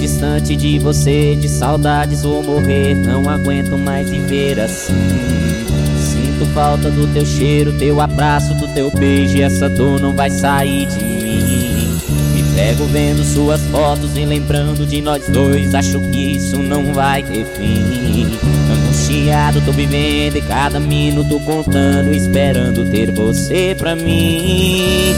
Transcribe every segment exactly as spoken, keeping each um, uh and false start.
distante de você, de saudades vou morrer. Não aguento mais viver assim. Sinto falta do teu cheiro, teu abraço, do teu beijo, e essa dor não vai sair de mim. Me pego vendo suas fotos e lembrando de nós dois, acho que isso não vai ter fim. Angustiado tô vivendo e cada minuto contando, esperando ter você pra mim.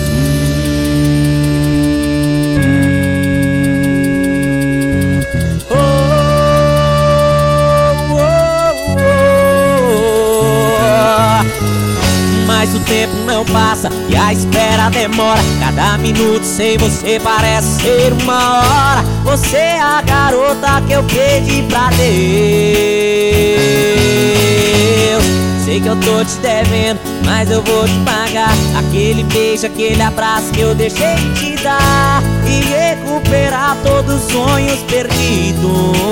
Mas o tempo não passa e a espera demora. Cada minuto sem você parece ser uma hora. Você é a garota que eu pedi pra Deus. Sei que eu tô te devendo, mas eu vou te pagar aquele beijo, aquele abraço que eu deixei de te dar, e recuperar todos os sonhos perdidos.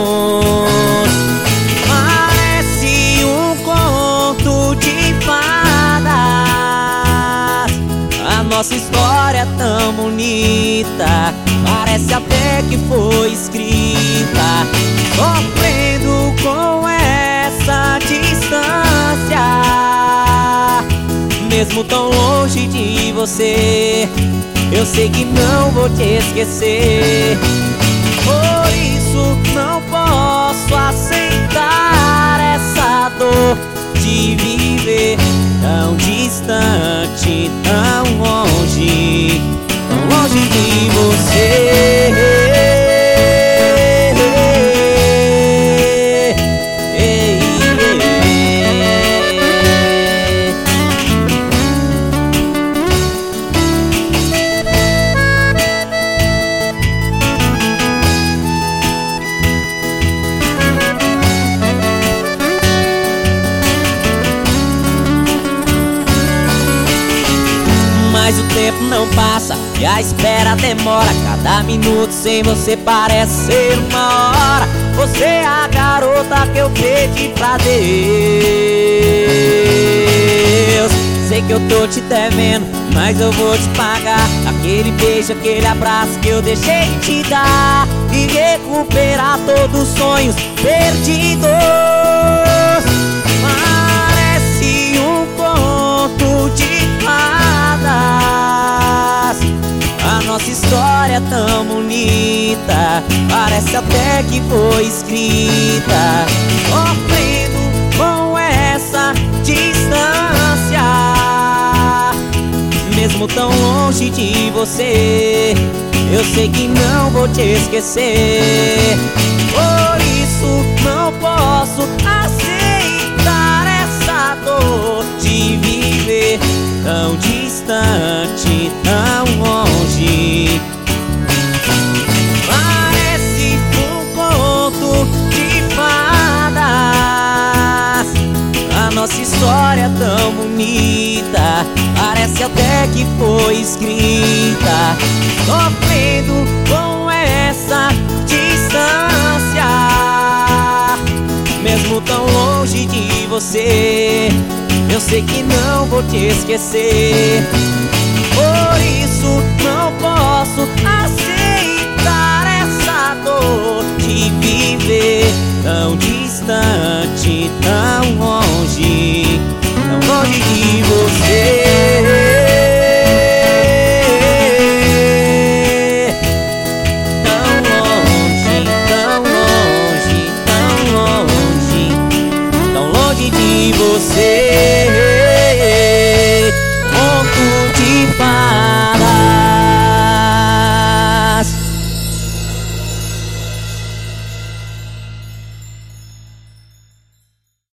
Parece um conto de fadas, a nossa história é tão bonita, parece até que foi escrita. Sofrendo com essa distância, mesmo tão longe de você, eu sei que não vou te esquecer. Por isso não posso aceitar essa dor de viver tão distante, tão longe, tão longe de você. Mas o tempo não passa e a espera demora. Cada minuto sem você parece ser uma hora. Você é a garota que eu pedi pra Deus. Sei que eu tô te devendo, mas eu vou te pagar aquele beijo, aquele abraço que eu deixei de te dar, e recuperar todos os sonhos perdidos. Parece um conto de fadas, a nossa história é tão bonita, parece até que foi escrita. Sofrendo com essa distância, mesmo tão longe de você, eu sei que não vou te esquecer. Por isso não posso aceitar essa dor de viver tão distante, tão longe. Parece um conto de fadas, a nossa história é tão bonita, parece até que foi escrita. Sofrendo com essa distância, mesmo tão longe de você, eu sei que não vou te esquecer. Por isso não posso aceitar